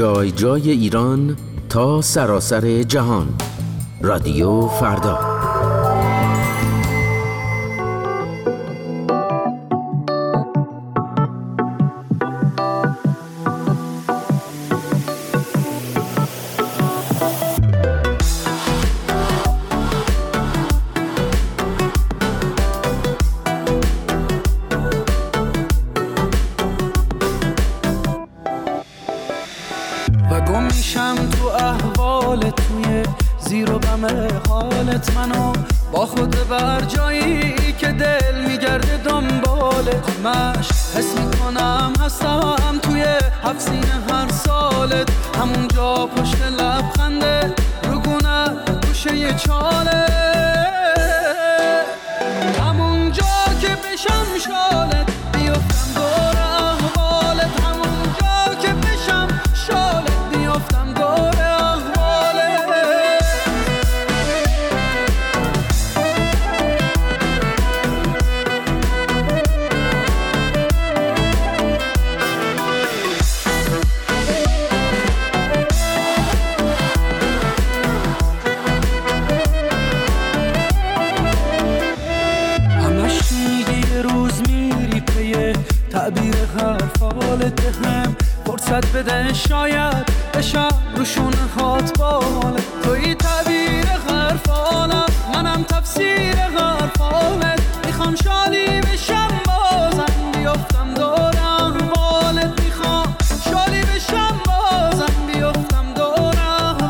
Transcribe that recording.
جای جای ایران تا سراسر جهان. رادیو فردا. و گم میشم تو احوالت، توی زیر و بم حالت، منو با خود بر جایی که دل میگرده دنبالت. همش حس میکنم هستم توی هفت سینه هر سالت، همونجا پشت لبخنده روگونه گوشه چاله، همونجا که بشم شالت بیفتم دور احوالت، همونجا که بشم شالت بیفتم دور احوالت. همش میگی یه روز میری پی تعبیر حرفالت، هم فرصت بده شاید بشم روشون هات بالت. توی تعبیر حرفالم، منم تفسیر حرفالت.